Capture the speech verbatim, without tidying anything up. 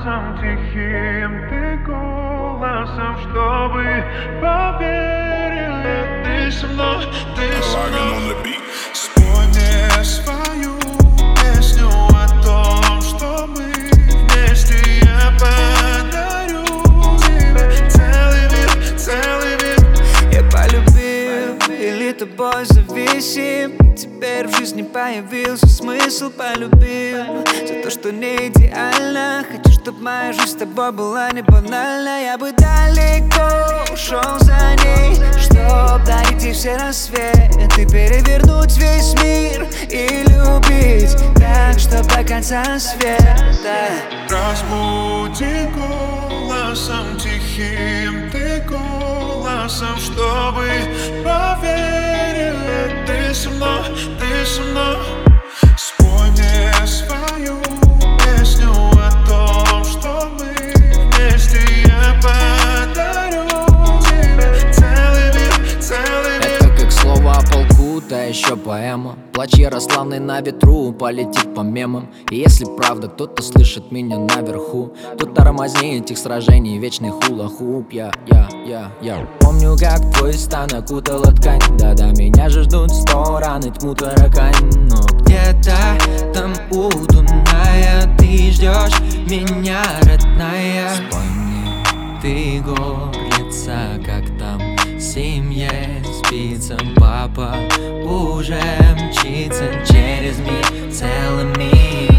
голосом тихим, ты голосом, чтобы поверили. Ты со мной, ты со мной. Спой мне свою песню о том, что мы вместе. Я подарю тебе целый мир, целый мир. Я полюбил, или тобой зависим, и теперь в жизни появился смысл. Полюбил за то, что не идеально. Хочу, чтоб моя жизнь с тобой была не банальна. Я бы далеко ушел за ней, чтоб дарить ей все рассветы, перевернуть весь мир и любить так, что до конца света. Разбуди голосом тихим, ты голосом, чтобы поверили. Ты со мной, ты со мной. Спой мне свою песню о том, что мы вместе. Я подарю тебе целый мир, целый мир. Это как слово о полку, та еще поэма. Плач Ярославный на ветру полетит по мемам. И если правда кто-то слышит меня наверху, то тормози этих сражений, вечный хула-хуп. Я, я, я, я помню, как твой стан окутала ткань. Да-да, меня же ждут сто ран и тьму таракань. Но где-то там у Дуная ты ждешь меня, родная. Спой мне, ты горлица, как там в семье спится. Папа уже мчится через мир целый мир.